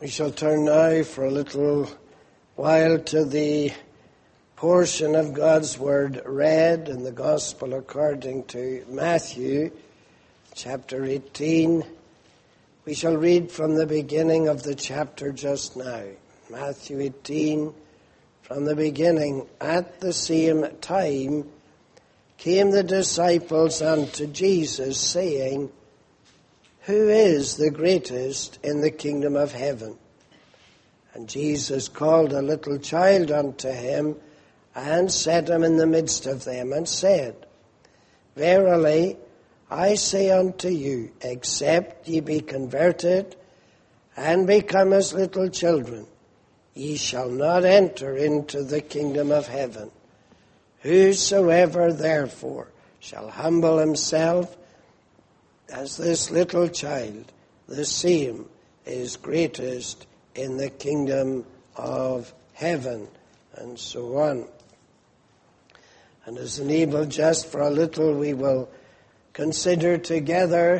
We shall turn now for a little while to the portion of God's Word read in the Gospel according to Matthew, chapter 18. We shall read from the beginning of the chapter just now. Matthew 18, from the beginning. At the same time came the disciples unto Jesus, saying, Who is the greatest in the kingdom of heaven? And Jesus called a little child unto him, and set him in the midst of them, and said, Verily I say unto you, except ye be converted, and become as little children, ye shall not enter into the kingdom of heaven. Whosoever therefore shall humble himself as this little child, the same is greatest in the kingdom of heaven, and so on. And as enabled just for a little, we will consider together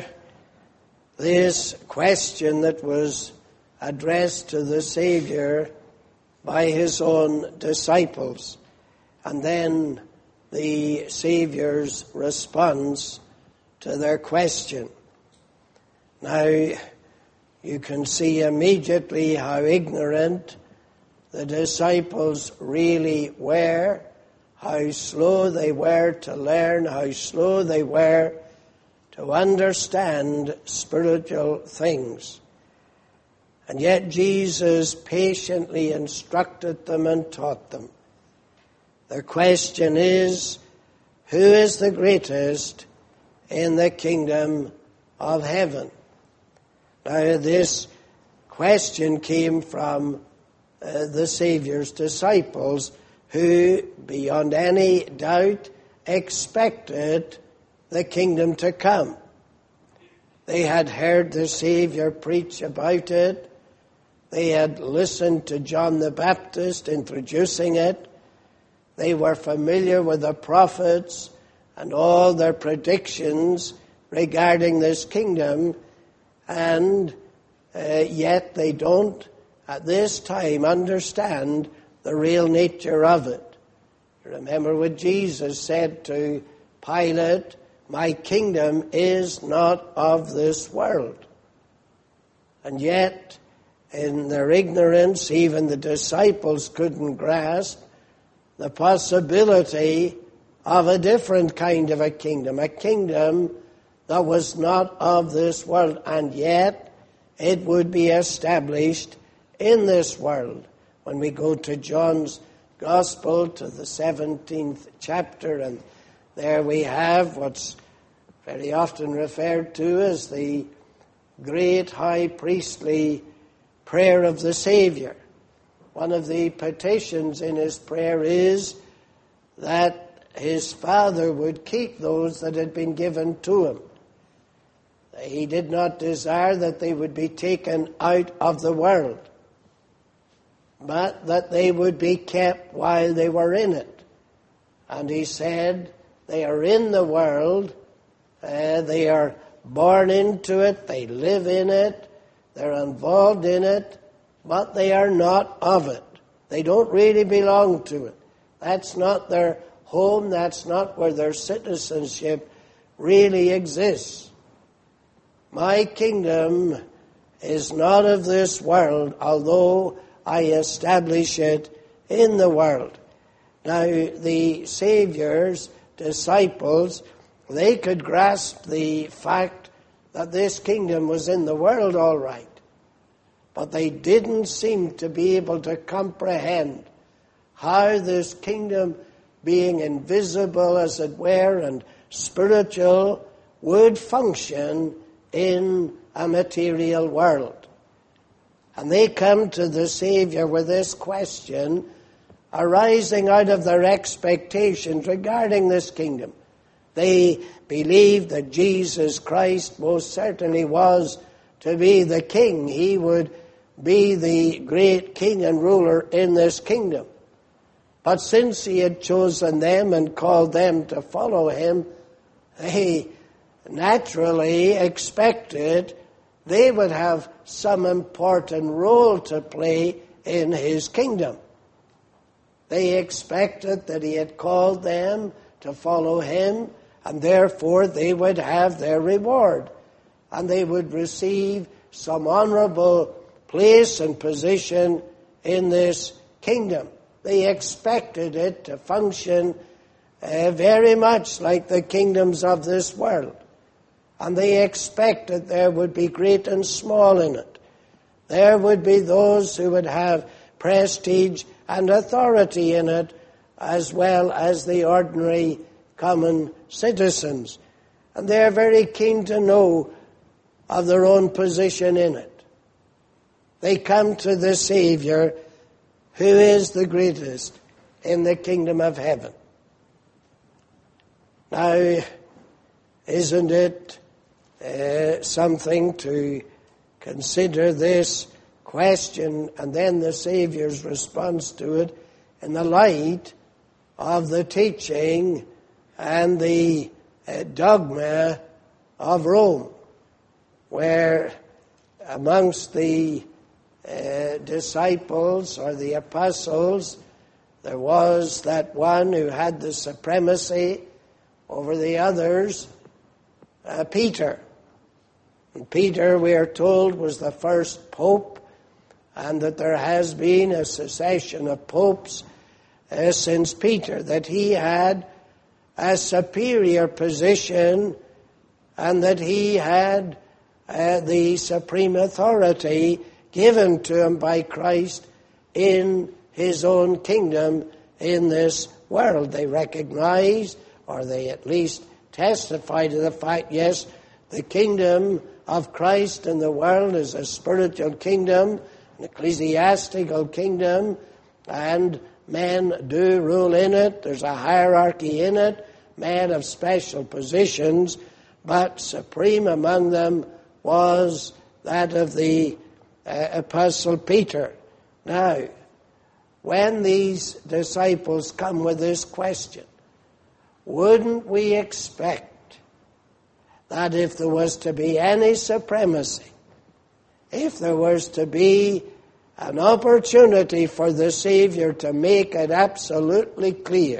this question that was addressed to the Savior by his own disciples, and then the Savior's response to their question. Now, you can see immediately how ignorant the disciples really were, how slow they were to learn, how slow they were to understand spiritual things. And yet Jesus patiently instructed them and taught them. The question is, who is the greatest in the kingdom of heaven? Now, this question came from the Savior's disciples, who, beyond any doubt, expected the kingdom to come. They had heard the Savior preach about it. They had listened to John the Baptist introducing it. They were familiar with the prophets and all their predictions regarding this kingdom, and yet they don't, at this time, understand the real nature of it. Remember what Jesus said to Pilate, My kingdom is not of this world. And yet, in their ignorance, even the disciples couldn't grasp the possibility of a different kind of a kingdom that was not of this world, and yet it would be established in this world. When we go to John's Gospel, to the 17th chapter, and there we have what's very often referred to as the great high priestly prayer of the Savior. One of the petitions in his prayer is that his Father would keep those that had been given to him. He did not desire that they would be taken out of the world, but that they would be kept while they were in it. And he said, they are in the world, they are born into it, they live in it, they're involved in it, but they are not of it. They don't really belong to it. That's not their home, that's not where their citizenship really exists. My kingdom is not of this world, although I establish it in the world. Now, the Savior's disciples, they could grasp the fact that this kingdom was in the world all right, but they didn't seem to be able to comprehend how this kingdom, being invisible as it were and spiritual, would function in a material world. And they come to the Savior with this question arising out of their expectations regarding this kingdom. They believed that Jesus Christ most certainly was to be the king. He would be the great king and ruler in this kingdom. But since he had chosen them and called them to follow him, they naturally expected they would have some important role to play in his kingdom. They expected that he had called them to follow him, and therefore they would have their reward, and they would receive some honorable place and position in this kingdom. They expected it to function very much like the kingdoms of this world. And they expected there would be great and small in it. There would be those who would have prestige and authority in it, as well as the ordinary common citizens. And they're very keen to know of their own position in it. They come to the Savior, who is the greatest in the kingdom of heaven. Now, isn't it something to consider this question and then the Savior's response to it in the light of the teaching and the dogma of Rome, where amongst the disciples or the apostles there was that one who had the supremacy over the others, Peter. And Peter, we are told, was the first pope, and that there has been a succession of popes since Peter, that he had a superior position and that he had the supreme authority given to him by Christ in his own kingdom in this world. They recognized, or they at least testify to the fact, yes, the kingdom of Christ in the world is a spiritual kingdom, an ecclesiastical kingdom, and men do rule in it. There's a hierarchy in it, men of special positions, but supreme among them was that of the Apostle Peter. Now, when these disciples come with this question, wouldn't we expect that if there was to be any supremacy, if there was to be an opportunity for the Savior to make it absolutely clear,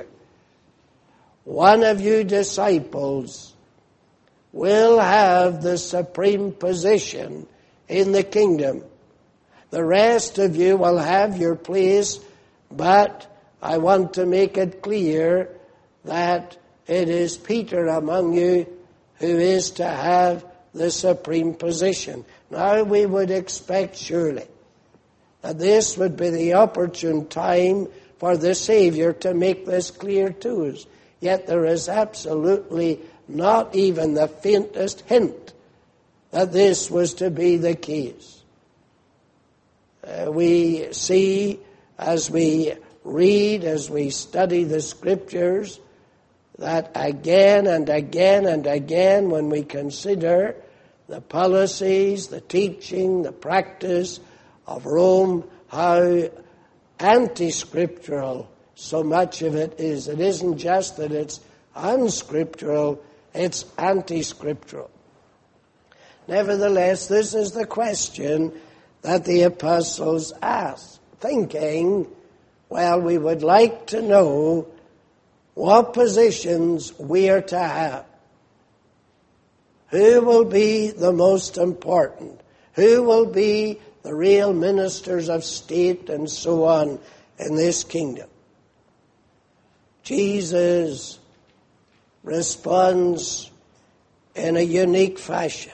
one of you disciples will have the supreme position in the kingdom. The rest of you will have your place, but I want to make it clear that it is Peter among you who is to have the supreme position. Now we would expect surely that this would be the opportune time for the Savior to make this clear to us. Yet there is absolutely not even the faintest hint that this was to be the case. We see, as we read, as we study the Scriptures, that again and again and again, when we consider the policies, the teaching, the practice of Rome, how anti-scriptural so much of it is. It isn't just that it's unscriptural, it's anti-scriptural. Nevertheless, this is the question that the apostles asked, thinking, well, we would like to know what positions we are to have. Who will be the most important? Who will be the real ministers of state and so on in this kingdom? Jesus responds in a unique fashion.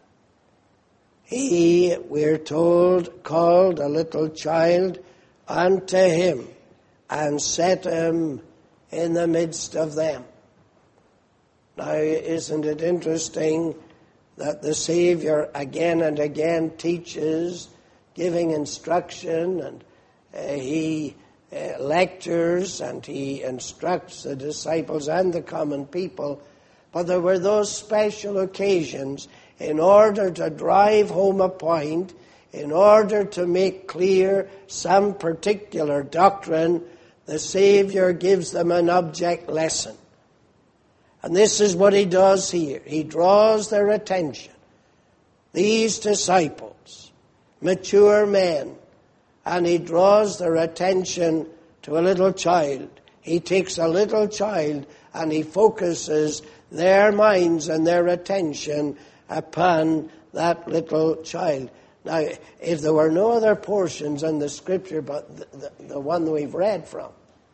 He, we're told, called a little child unto him and set him in the midst of them. Now, isn't it interesting that the Savior again and again teaches, giving instruction, and he lectures and he instructs the disciples and the common people, but there were those special occasions in order to drive home a point, in order to make clear some particular doctrine. The Savior gives them an object lesson. And this is what he does here. He draws their attention. these disciples, mature men, and he draws their attention to a little child. He takes a little child and he focuses their minds and their attention upon that little child. Now, if there were no other portions in the Scripture but the one we've read from,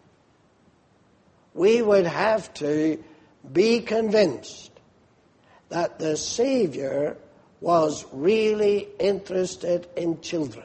we would have to be convinced that the Savior was really interested in children.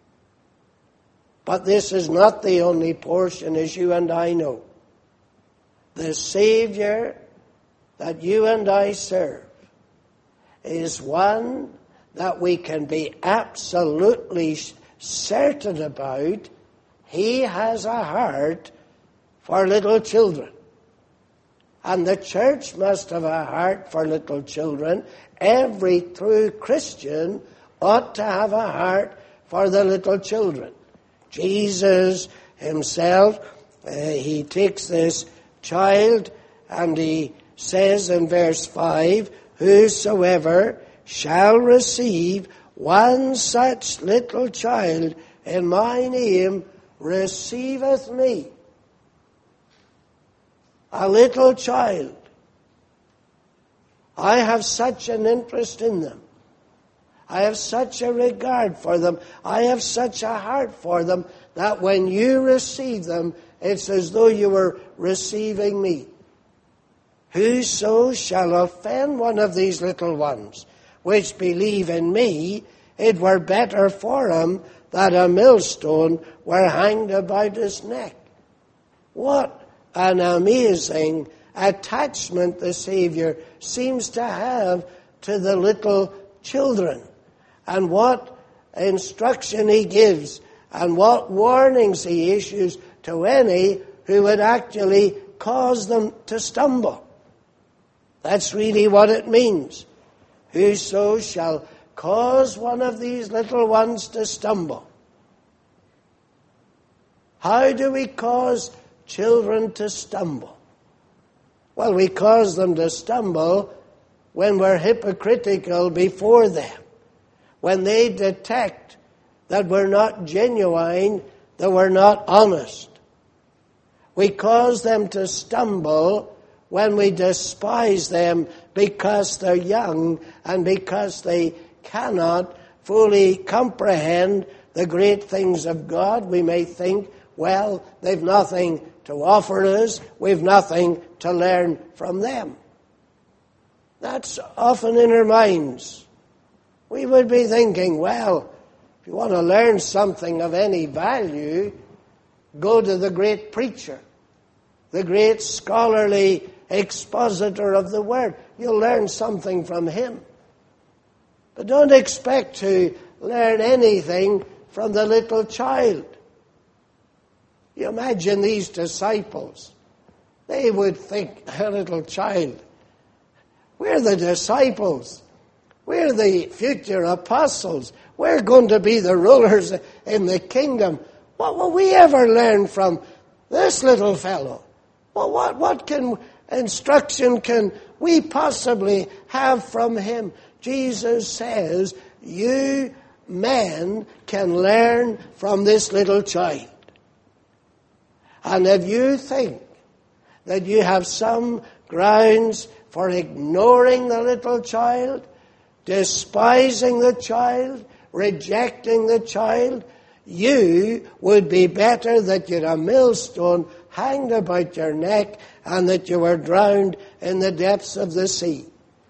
But this is not the only portion, as you and I know. The Savior that you and I serve is one that we can be absolutely certain about. He has a heart for little children. And the church must have a heart for little children. Every true Christian ought to have a heart for the little children. Jesus himself, he takes this child and he says in verse 5, "Whosoever shall receive one such little child in my name receiveth me." A little child. I have such an interest in them. I have such a regard for them. I have such a heart for them that when you receive them, it's as though you were receiving me. "Whoso shall offend one of these little ones, which believe in me, it were better for him that a millstone were hanged about his neck." What an amazing attachment the Savior seems to have to the little children. And what instruction he gives and what warnings he issues to any who would actually cause them to stumble. That's really what it means. Whoso shall cause one of these little ones to stumble. How do we cause children to stumble? Well, we cause them to stumble when we're hypocritical before them. When they detect that we're not genuine, that we're not honest. We cause them to stumble when we despise them because they're young and because they cannot fully comprehend the great things of God. We may think, well, they've nothing to offer us, we've nothing to learn from them. That's often in our minds. We would be thinking, well, if you want to learn something of any value, go to the great preacher, the great scholarly expositor of the Word. You'll learn something from him. But don't expect to learn anything from the little child. You imagine these disciples. They would think, a little child, we're the disciples. We're the future apostles. We're going to be the rulers in the kingdom. What will we ever learn from this little fellow? Well, what instruction can we possibly have from him? Jesus says, you men can learn from this little child. And if you think that you have some grounds for ignoring the little child, despising the child, rejecting the child, you would be better that you had a millstone hanged about your neck and that you were drowned in the depths of the sea.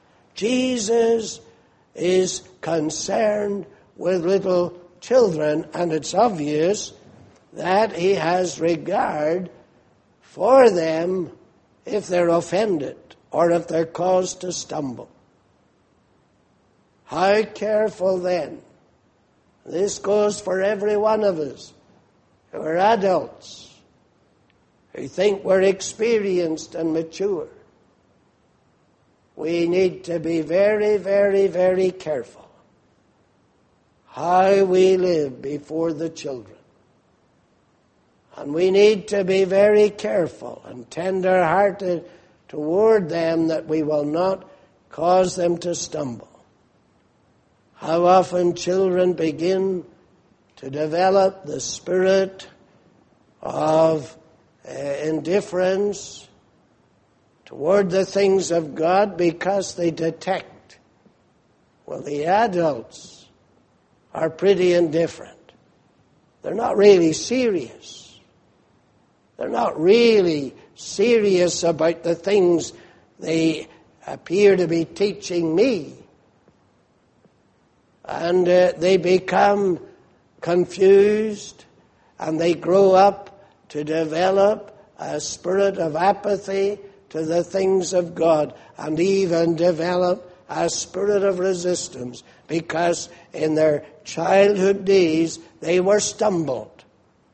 Jesus is concerned with little children, and it's obvious that he has regard for them if they're offended or if they're caused to stumble. How careful then. This goes for every one of us who are adults, who think we're experienced and mature. We need to be very, very, very careful how we live before the children. And we need to be very careful and tender-hearted toward them that we will not cause them to stumble. How often children begin to develop the spirit of indifference toward the things of God because they detect, well, the adults are pretty indifferent. They're not really serious. They're not really serious about the things they appear to be teaching me. And they become confused, and they grow up to develop a spirit of apathy to the things of God, and even develop a spirit of resistance, because in their childhood days they were stumbled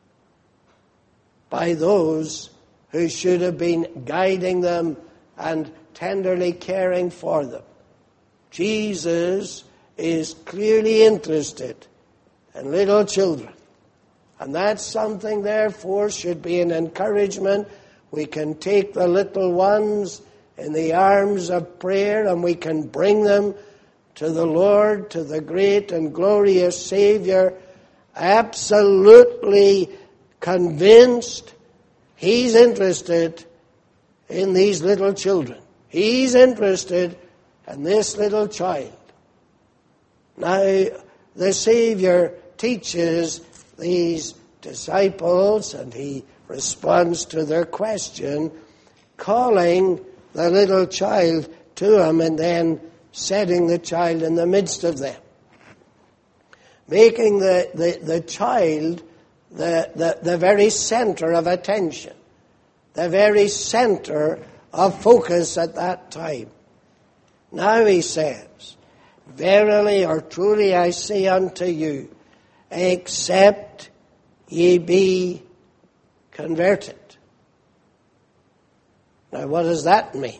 by those who should have been guiding them and tenderly caring for them. Jesus is clearly interested in little children. And that's something, therefore, should be an encouragement. We can take the little ones in the arms of prayer and we can bring them to the Lord, to the great and glorious Savior, absolutely convinced He's interested in these little children. He's interested in this little child. Now, the Savior teaches these disciples, and He responds to their question, calling the little child to Him and then setting the child in the midst of them, making the child the very center of attention, the very center of focus at that time. Now He says, verily or truly I say unto you, except ye be converted. Now what does that mean?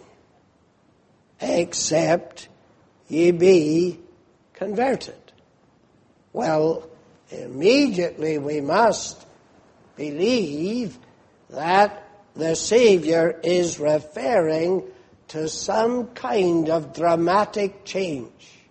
Except ye be converted. Well, immediately we must believe that the Savior is referring to some kind of dramatic change.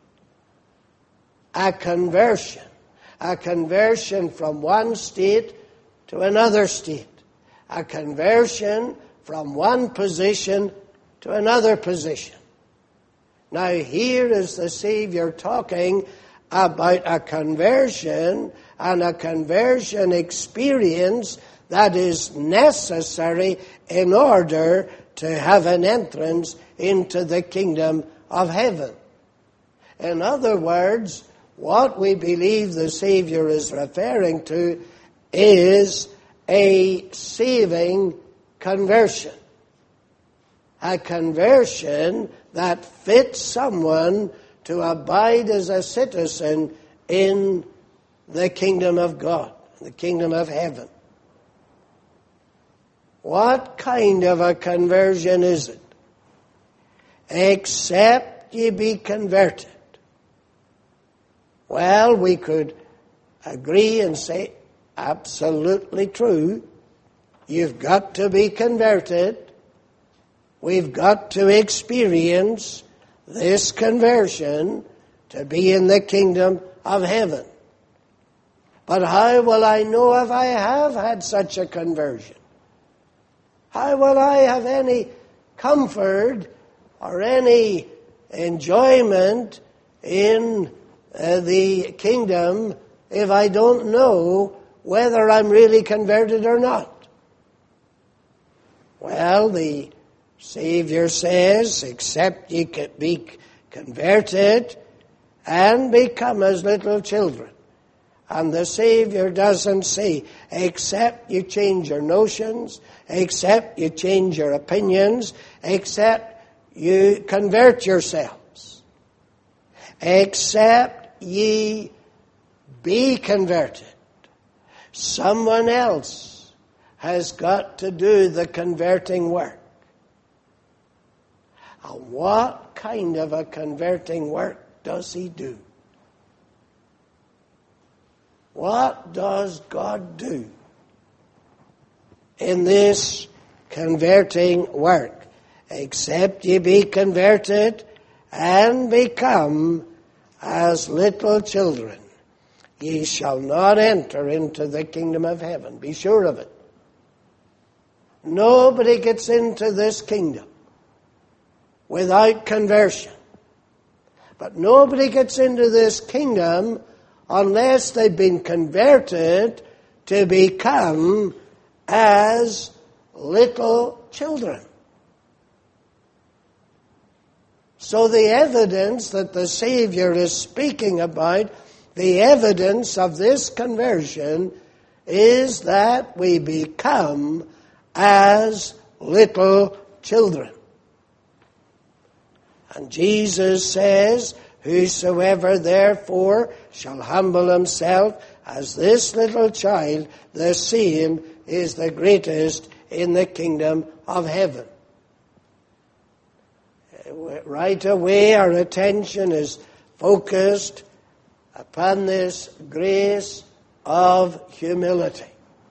A conversion from one state to another state, a conversion from one position to another position. Now here is the Savior talking about a conversion and a conversion experience that is necessary in order to have an entrance into the kingdom of heaven. In other words, what we believe the Savior is referring to is a saving conversion. A conversion that fits someone to abide as a citizen in the kingdom of God, the kingdom of heaven. What kind of a conversion is it? Except ye be converted. Well, we could agree and say, absolutely true. You've got to be converted. We've got to experience this conversion to be in the kingdom of heaven. But how will I know if I have had such a conversion? How will I have any comfort or any enjoyment in the kingdom if I don't know whether I'm really converted or not? Well, the Savior says, except ye be converted and become as little children. And the Savior doesn't say, except you change your notions, except you change your opinions, except you convert yourselves. Except ye be converted. Someone else has got to do the converting work. And what kind of a converting work does He do? What does God do in this converting work? Except ye be converted and become as little children, ye shall not enter into the kingdom of heaven. Be sure of it. Nobody gets into this kingdom without conversion. But nobody gets into this kingdom unless they've been converted to become as little children. So the evidence that the Savior is speaking about, the evidence of this conversion, is that we become as little children. And Jesus says, whosoever therefore shall humble himself as this little child, the same is the greatest in the kingdom of heaven. Right away our attention is focused upon this grace of humility.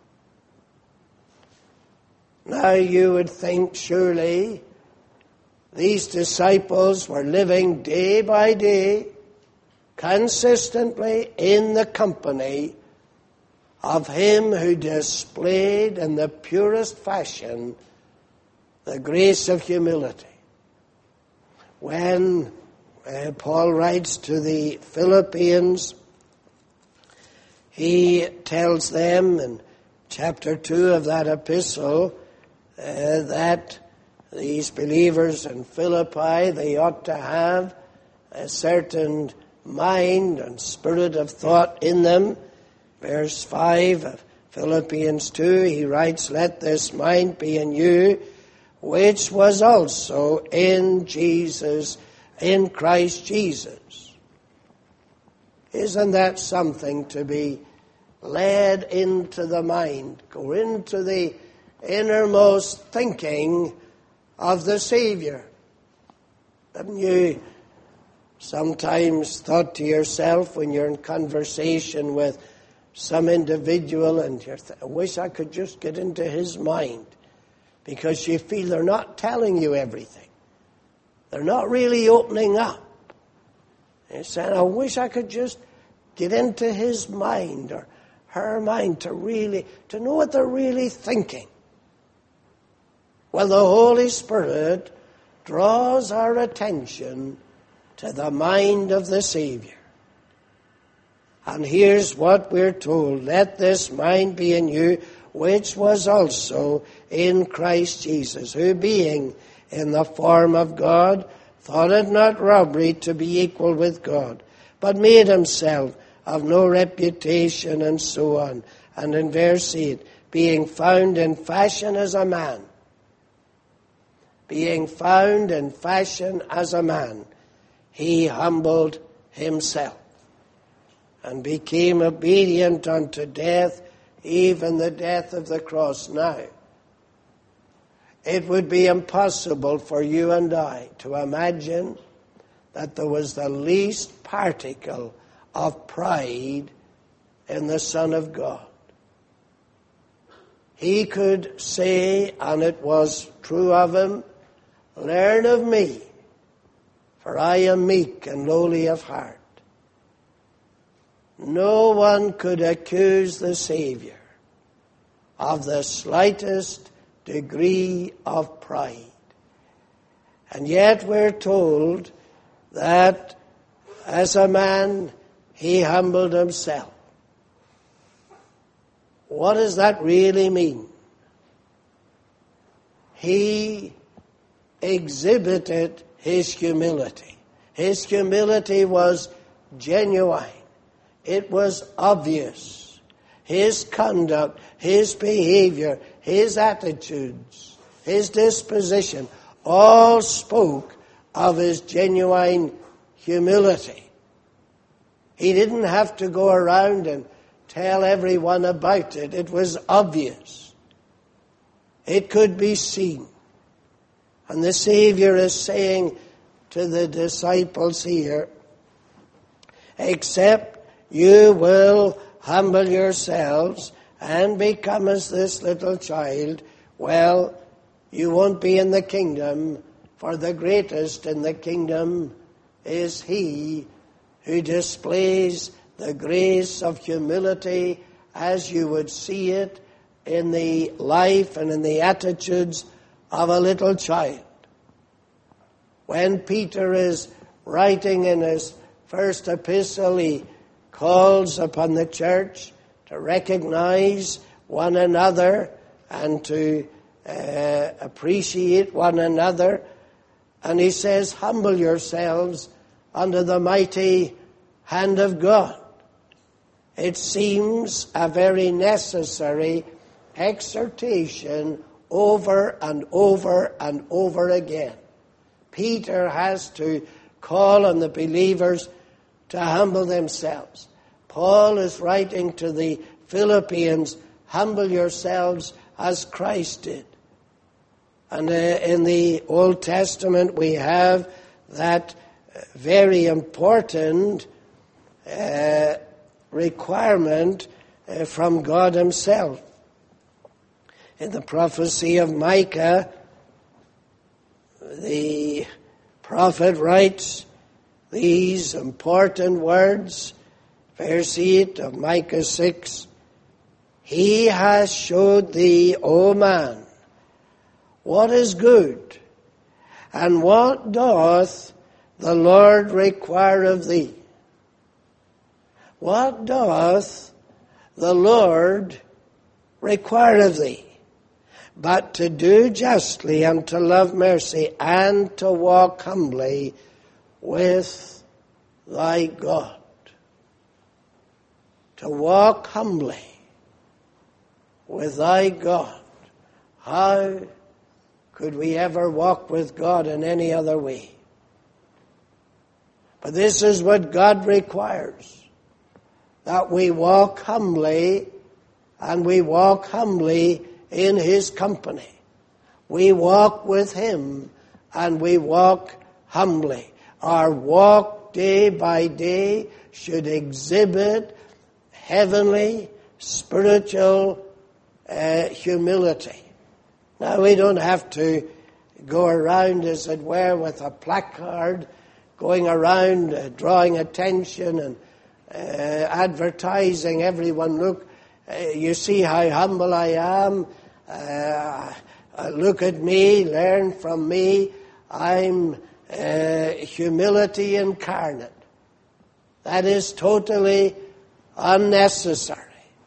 Now you would think surely these disciples were living day by day, consistently in the company of him who displayed in the purest fashion the grace of humility. When Paul writes to the Philippians, he tells them in chapter 2 of that epistle that these believers in Philippi, they ought to have a certain mind and spirit of thought in them. Verse 5 of Philippians 2, he writes, let this mind be in you, which was also in Christ Jesus. Isn't that something to be led into the mind, go into the innermost thinking of the Savior? Haven't you sometimes thought to yourself when you're in conversation with some individual and you're I wish I could just get into his mind, because you feel they're not telling you everything. They're not really opening up. You're saying, I wish I could just get into his mind or her mind to know what they're really thinking. Well, the Holy Spirit draws our attention to the mind of the Savior. And here's what we're told. Let this mind be in you, which was also in Christ Jesus, who being in the form of God, thought it not robbery to be equal with God, but made himself of no reputation, and so on. And in verse 8, being found in fashion as a man. Being found in fashion as a man, he humbled himself and became obedient unto death, even the death of the cross. Now, it would be impossible for you and I to imagine that there was the least particle of pride in the Son of God. He could say, and it was true of him, learn of me, for I am meek and lowly of heart. No one could accuse the Savior of the slightest degree of pride. And yet we're told that as a man, he humbled himself. What does that really mean? He exhibited his humility. His humility was genuine. It was obvious. His conduct, his behavior, his attitudes, his disposition, all spoke of his genuine humility. He didn't have to go around and tell everyone about it. It was obvious. It could be seen. And the Savior is saying to the disciples here, except you will humble yourselves and become as this little child, well, you won't be in the kingdom, for the greatest in the kingdom is he who displays the grace of humility as you would see it in the life and in the attitudes of a little child. When Peter is writing in his first epistle, he calls upon the church to recognize one another and to appreciate one another. And he says, humble yourselves under the mighty hand of God. It seems a very necessary exhortation over and over and over again. Peter has to call on the believers to humble themselves. Paul is writing to the Philippians, humble yourselves as Christ did. And in the Old Testament we have that very important requirement from God himself. In the prophecy of Micah, the prophet writes these important words, verse 8 of Micah 6, He has showed thee, O man, what is good, and what doth the Lord require of thee? What doth the Lord require of thee? But to do justly and to love mercy and to walk humbly with thy God. To walk humbly with thy God. How could we ever walk with God in any other way? But this is what God requires. That we walk humbly, and we walk humbly in his company. We walk with him, and we walk humbly. Our walk day by day should exhibit heavenly, spiritual humility. Now, we don't have to go around, as it were, with a placard, going around drawing attention and advertising everyone, look, you see how humble I am, look at me, learn from me, I'm humility incarnate. That is totally unnecessary.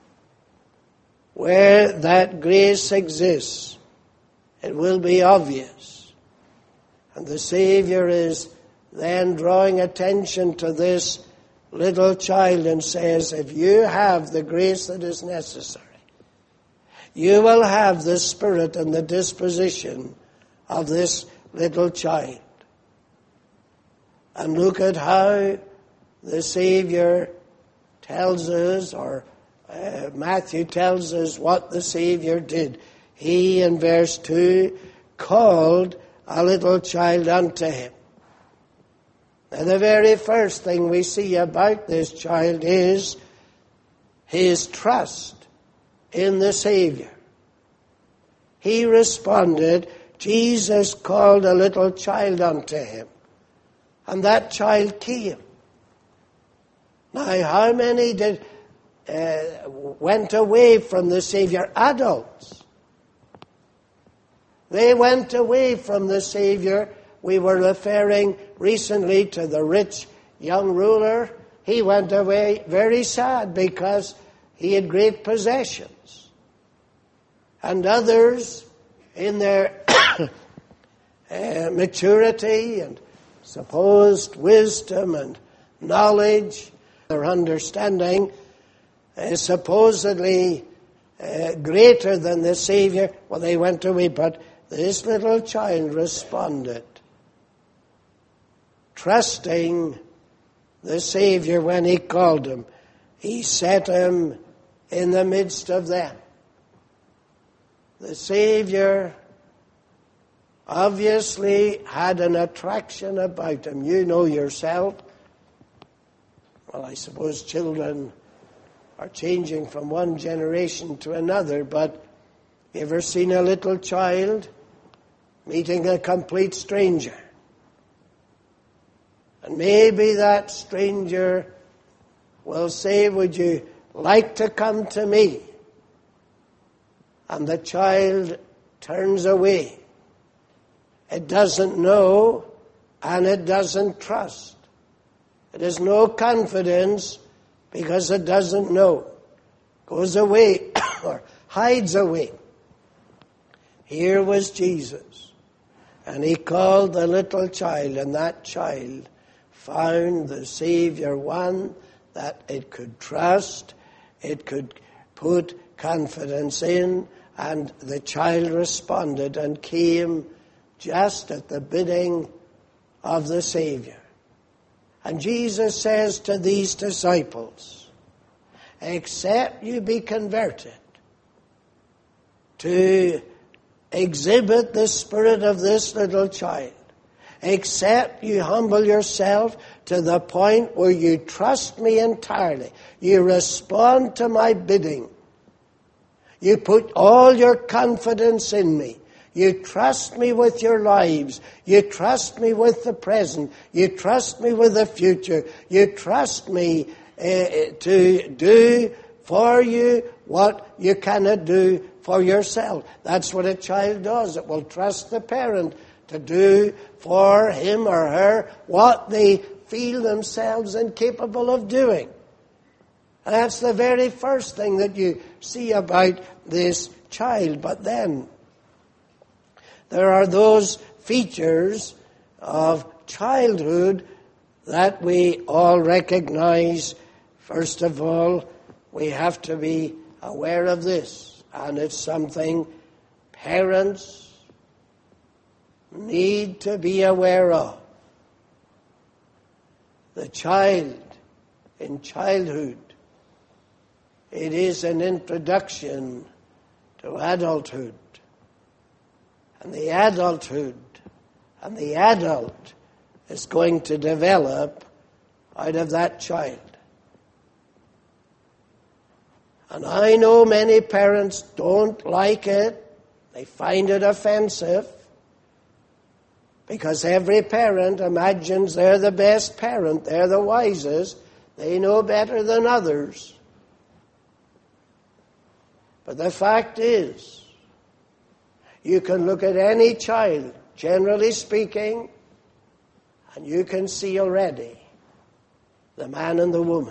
Where that grace exists, it will be obvious. And the Savior is then drawing attention to this little child and says, if you have the grace that is necessary, you will have the spirit and the disposition of this little child. And look at how the Savior tells us, or Matthew tells us what the Savior did. He, in verse 2, called a little child unto him. And the very first thing we see about this child is his trust in the Savior. He responded, Jesus called a little child unto him. And that child came. Now, how many went away from the Savior? Adults. They went away from the Savior. We were referring recently to the rich young ruler. He went away very sad because he had great possessions. And others, in their maturity and supposed wisdom and knowledge, their understanding, supposedly greater than the Savior, well, they went away. But this little child responded, trusting the Savior when he called him. He set him in the midst of them. The Savior obviously had an attraction about him. You know yourself. Well, I suppose children are changing from one generation to another, but you ever seen a little child meeting a complete stranger? And maybe that stranger will say, would you like to come to me? And the child turns away. It doesn't know and it doesn't trust. It has no confidence because it doesn't know. Goes away or hides away. Here was Jesus. And he called the little child, and that child found the Savior one that it could trust, it could put confidence in, and the child responded and came just at the bidding of the Savior. And Jesus says to these disciples, except you be converted to exhibit the spirit of this little child, except you humble yourself to the point where you trust me entirely, you respond to my bidding, you put all your confidence in me, you trust me with your lives, you trust me with the present, you trust me with the future, you trust me to do for you what you cannot do for yourself. That's what a child does. It will trust the parent to do for him or her what they feel themselves incapable of doing. And that's the very first thing that you see about this child. But then there are those features of childhood that we all recognize. First of all, we have to be aware of this, and it's something parents need to be aware of. The child in childhood, it is an introduction to adulthood. And the adulthood and the adult is going to develop out of that child. And I know many parents don't like it. They find it offensive. Because every parent imagines they're the best parent, they're the wisest, they know better than others. But the fact is, you can look at any child, generally speaking, and you can see already the man and the woman.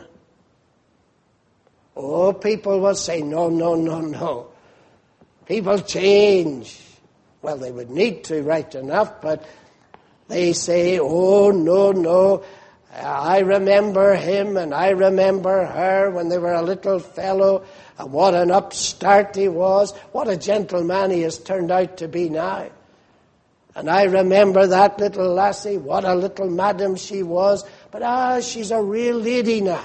Oh, people will say, no, no, no, no. People change. Well, they would need to, right enough, but they say, oh, no, no. I remember him and I remember her when they were a little fellow, and what an upstart he was. What a gentleman he has turned out to be now. And I remember that little lassie, what a little madam she was. But she's a real lady now.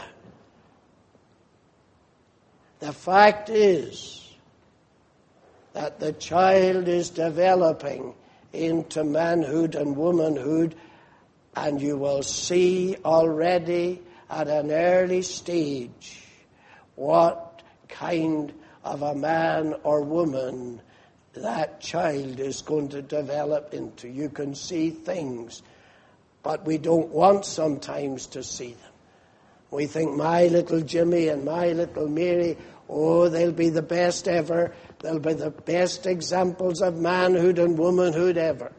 The fact is that the child is developing into manhood and womanhood, and you will see already at an early stage what kind of a man or woman that child is going to develop into. You can see things, but we don't want sometimes to see them. We think my little Jimmy and my little Mary, oh, they'll be the best ever. They'll be the best examples of manhood and womanhood ever.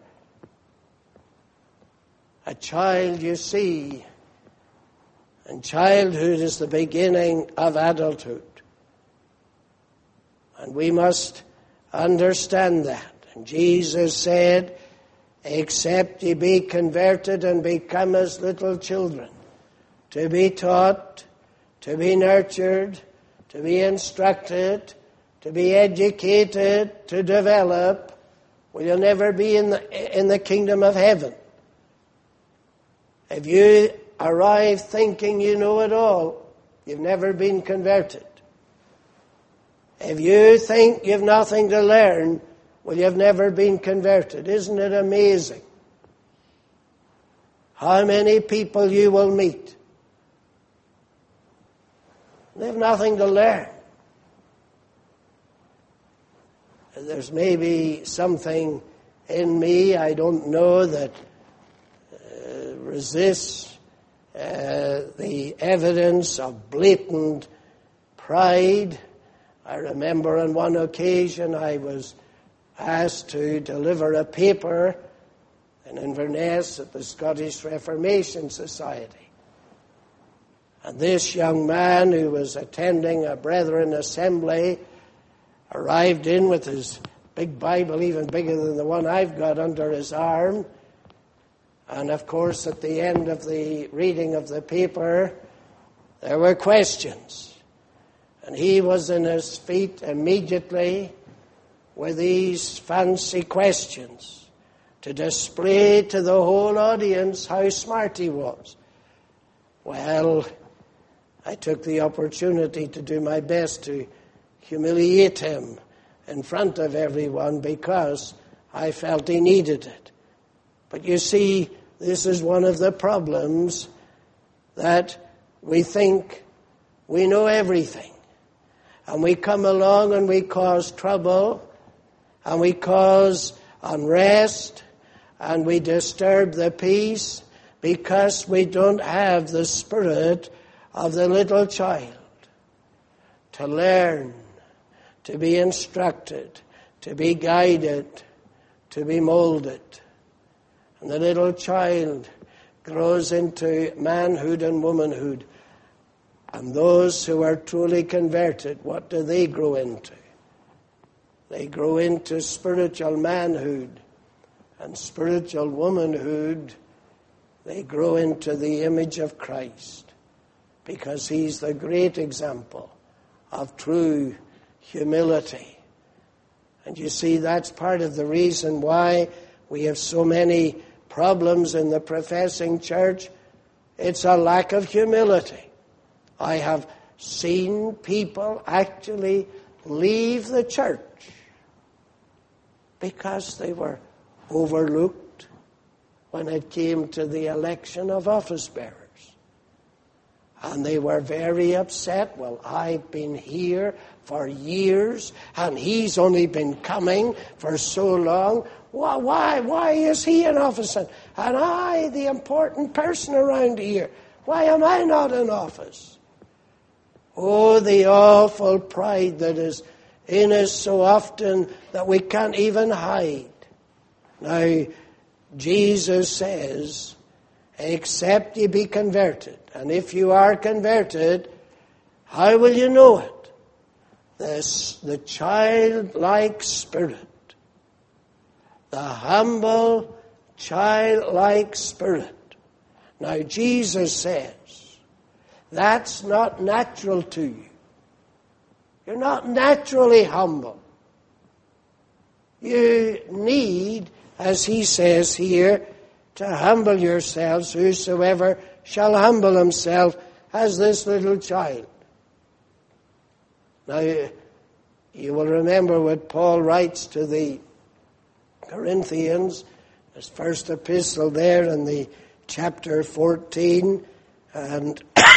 A child, you see, and childhood is the beginning of adulthood. And we must understand that. And Jesus said, except ye be converted and become as little children, to be taught, to be nurtured, to be instructed, to be educated, to develop, will you never be in the kingdom of heaven. If you arrive thinking you know it all, you've never been converted. If you think you've nothing to learn, well, you've never been converted. Isn't it amazing how many people you will meet? They have nothing to learn. There's maybe something in me, I don't know, that resists the evidence of blatant pride. I remember on one occasion I was asked to deliver a paper in Inverness at the Scottish Reformation Society. And this young man who was attending a Brethren assembly arrived in with his big Bible, even bigger than the one I've got, under his arm. And of course, at the end of the reading of the paper, there were questions. And he was in his feet immediately with these fancy questions to display to the whole audience how smart he was. Well, I took the opportunity to do my best to humiliate him in front of everyone because I felt he needed it. But you see, this is one of the problems, that we think we know everything. And we come along and we cause trouble, and we cause unrest, and we disturb the peace because we don't have the spirit of the little child to learn, to be instructed, to be guided, to be molded. And the little child grows into manhood and womanhood. And those who are truly converted, what do they grow into? They grow into spiritual manhood and spiritual womanhood. They grow into the image of Christ, because he's the great example of true humility. And you see, that's part of the reason why we have so many problems in the professing church. It's a lack of humility. I have seen people actually leave the church because they were overlooked when it came to the election of office bearers. And they were very upset. Well, I've been here for years, and he's only been coming for so long. Why is he in office? And I, the important person around here, why am I not in office? Oh, the awful pride that is in us so often that we can't even hide. Now, Jesus says, except ye be converted. And if you are converted, how will you know it? The childlike spirit. The humble, childlike spirit. Now, Jesus says, that's not natural to you. You're not naturally humble. You need, as he says here, to humble yourselves. Whosoever shall humble himself as this little child. Now, you will remember what Paul writes to the Corinthians, his first epistle there in the chapter 14, and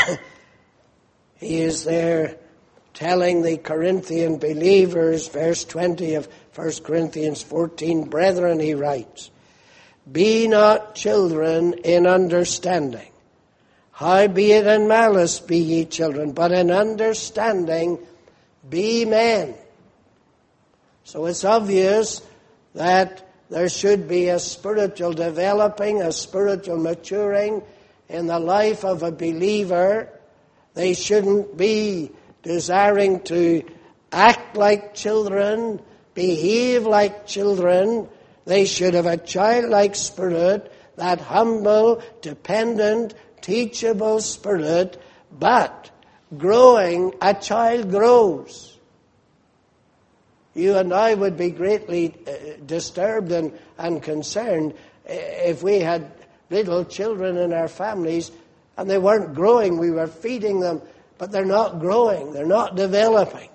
he is there telling the Corinthian believers, verse 20 of 1 Corinthians 14, brethren, he writes, be not children in understanding. Howbeit in malice be ye children, but in understanding be men. So it's obvious that there should be a spiritual developing, a spiritual maturing in the life of a believer. They shouldn't be desiring to act like children, behave like children. They should have a childlike spirit, that humble, dependent, teachable spirit, but growing, a child grows. You and I would be greatly disturbed and concerned if we had little children in our families and they weren't growing. We were feeding them, but they're not growing. They're not developing.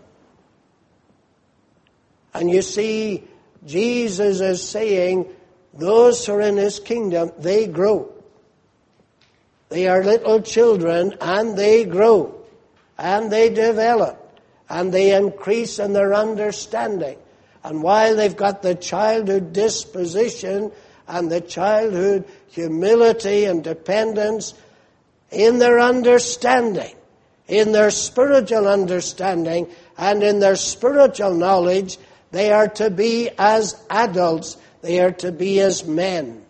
And you see, Jesus is saying, those who are in his kingdom, they grow. They are little children, and they grow, and they develop, and they increase in their understanding. And while they've got the childhood disposition and the childhood humility and dependence, in their understanding, in their spiritual understanding, and in their spiritual knowledge. They are to be as adults. They are to be as men.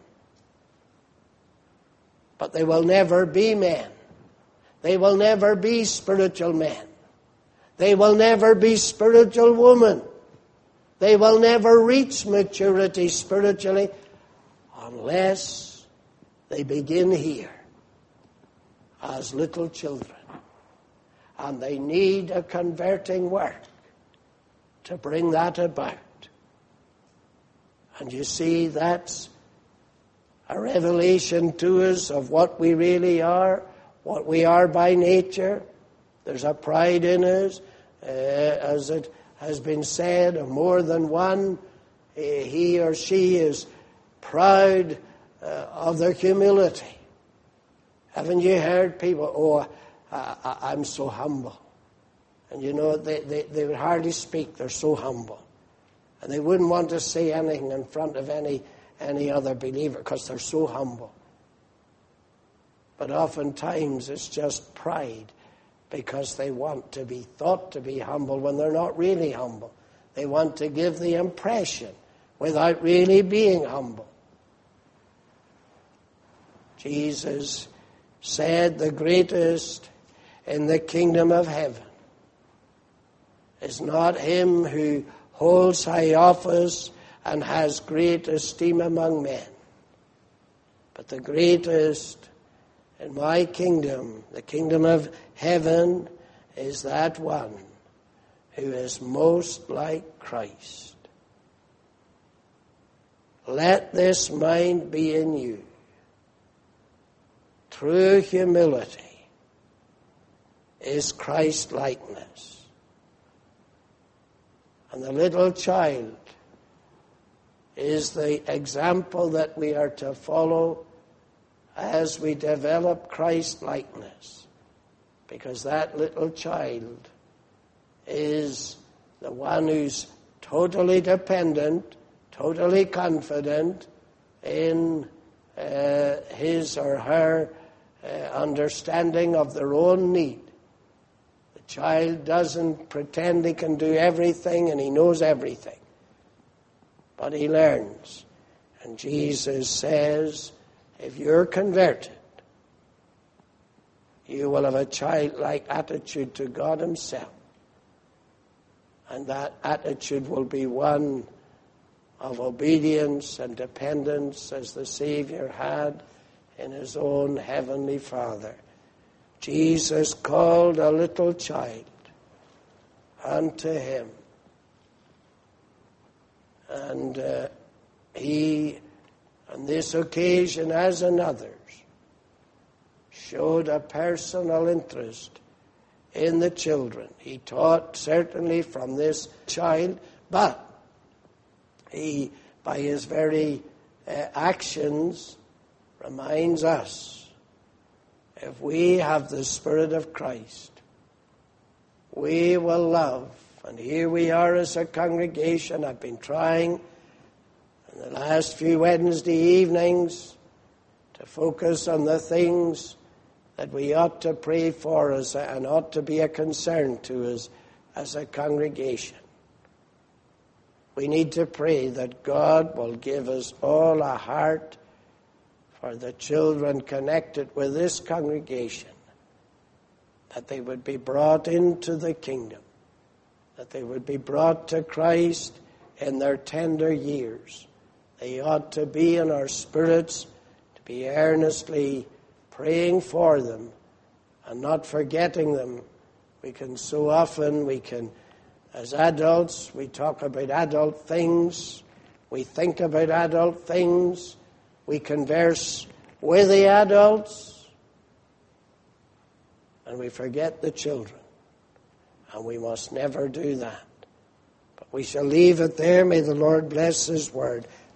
But they will never be men. They will never be spiritual men. They will never be spiritual women. They will never reach maturity spiritually unless they begin here as little children. And they need a converting work to bring that about. And you see, that's a revelation to us of what we really are, what we are by nature. There's a pride in us, as it has been said of more than one. He or she is proud of their humility. Haven't you heard people, I'm so humble. And you know, they would hardly speak, they're so humble. And they wouldn't want to say anything in front of any other believer because they're so humble. But oftentimes it's just pride, because they want to be thought to be humble when they're not really humble. They want to give the impression without really being humble. Jesus said the greatest in the kingdom of heaven is not him who holds high office and has great esteem among men, but the greatest in my kingdom, the kingdom of heaven, is that one who is most like Christ. Let this mind be in you. True humility is Christ-likeness. And the little child is the example that we are to follow as we develop Christ-likeness. Because that little child is the one who's totally dependent, totally confident in his or her understanding of their own need. The child doesn't pretend he can do everything and he knows everything, but he learns. And Jesus says, if you're converted, you will have a childlike attitude to God himself. And that attitude will be one of obedience and dependence as the Savior had in his own heavenly Father. Jesus called a little child unto him. And he, on this occasion as on others, showed a personal interest in the children. He taught certainly from this child, but he, by his very actions, reminds us, if we have the Spirit of Christ, we will love. And here we are as a congregation. I've been trying in the last few Wednesday evenings to focus on the things that we ought to pray for us and ought to be a concern to us as a congregation. We need to pray that God will give us all a heart for the children connected with this congregation, that they would be brought into the kingdom, that they would be brought to Christ in their tender years. They ought to be in our spirits, to be earnestly praying for them and not forgetting them. We can so often, as adults, we talk about adult things, we think about adult things, we converse with the adults, and we forget the children. And we must never do that. But we shall leave it there. May the Lord bless his word.